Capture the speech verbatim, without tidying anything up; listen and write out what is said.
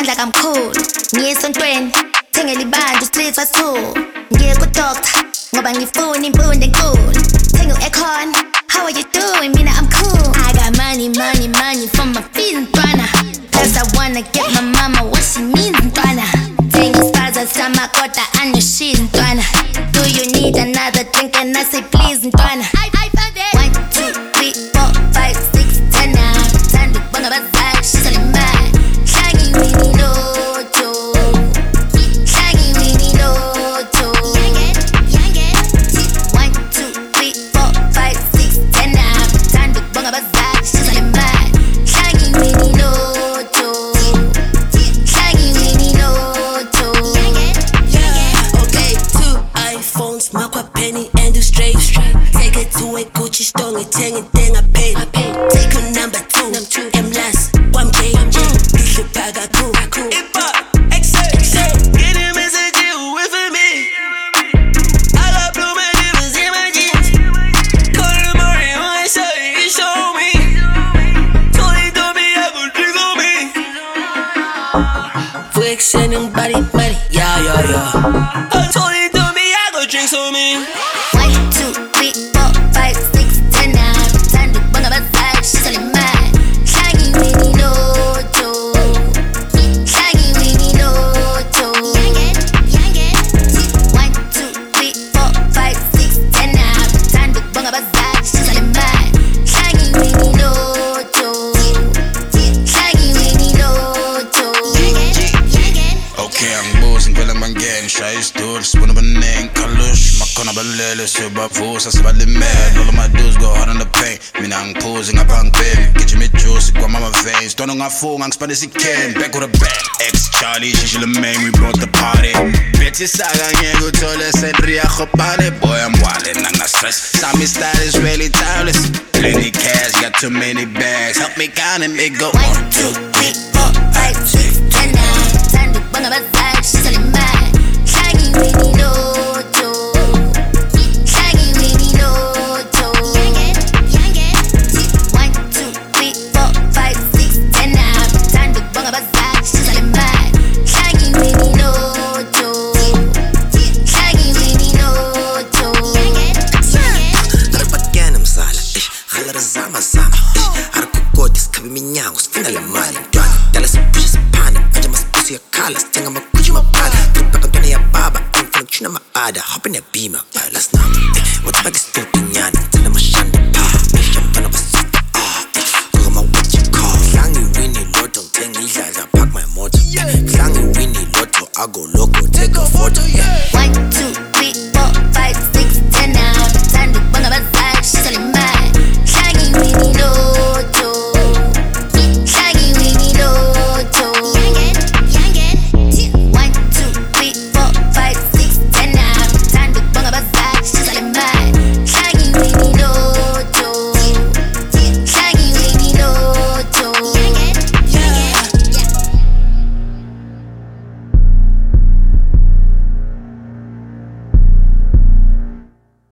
sound like I'm cool. Ngiyesontweni thengela ibandla street was two. Ngiye ku doctor ngoba ngifuna imfundo enkulu. Thenga u-aircon, how are you doing? Mina I'm cool. I got money, money, money for my feet ntwana. Plus I wanna get my mama what she needs ntwana. Thenga ispaza sama kodwa I know she's ntwana. Do you need another drink? And I say please ntwana. I, I found it. One, two, three, four, five, six, ten now. Thanda ukubonga abazali she's only mine. Hlangi wini loto. Hlangi wini loto. One, two, three, four, five, six, ten now. Thanda ukubonga abazali she's only mine. Hlangi wini loto. Hlangi wini loto. Okay, two iPhones, makwa penny and do straight. Take it to a Gucci store, ngithenge thing I paid. Take a number two, M last, one K. Ngihlupha kakhulu. Ipa, excel, get a message you with me. I got blue diamonds in my jeans. Call the morning when I saw it, he showed me. Told him don't be able to drink on me. Flex anybody, money, yeah, yeah, yeah. I told him don't be able to drink on me. One, two, three, four, five, six, ten now. Thanda ukubonga abazali she's only mine. Hlangi wini loto. Hlangi wini loto. One, two, three, four, five, six, ten now. Thanda ukubonga abazali she's only mine. Hlangi wini loto. Hlangi wini loto. Okay, angibuzwa ngivela mangene shaya isiduli sibona abaningi khalush makhona balele siyobavusa sibalimele. All of my dudes go hard on the pain. Mina angiphuzi ngapha ngibhemi gijima ijuice kwamama veins. Don't ngafunga ngisipandisa ican back with a bang. Ex Charlie shishile the main, we brought the party. Bethi saka ngeke uthole sentry yakhopane. Boy I'm wildin' nanga stress. Sami style is really timeless. Plenty cash, got too many bags. Help me count and make go One, two, three, four, five, six, ten now. Thanda ukubonga abazali she's only mine. Hlangi wini loto. Hlangi wini loto. One, two, three, four, five, six, ten now. Thanda ukubonga abazali she's only mine. Hlangi wini loto. Hlangi wini loto. Ngaribagana mzala, ish, khalara zama zama, ish, arikukoti sikhabe iminyango, sifuna le mali ntwana. Dala siphushe siphana, manje masiphusi yakhala, sithenga amaguji maphala. Tripaka ntwana ya baba, angifuna kuchina ma-ada, hop in a beamer, let's now, eh, wathi bake isidoda nyana.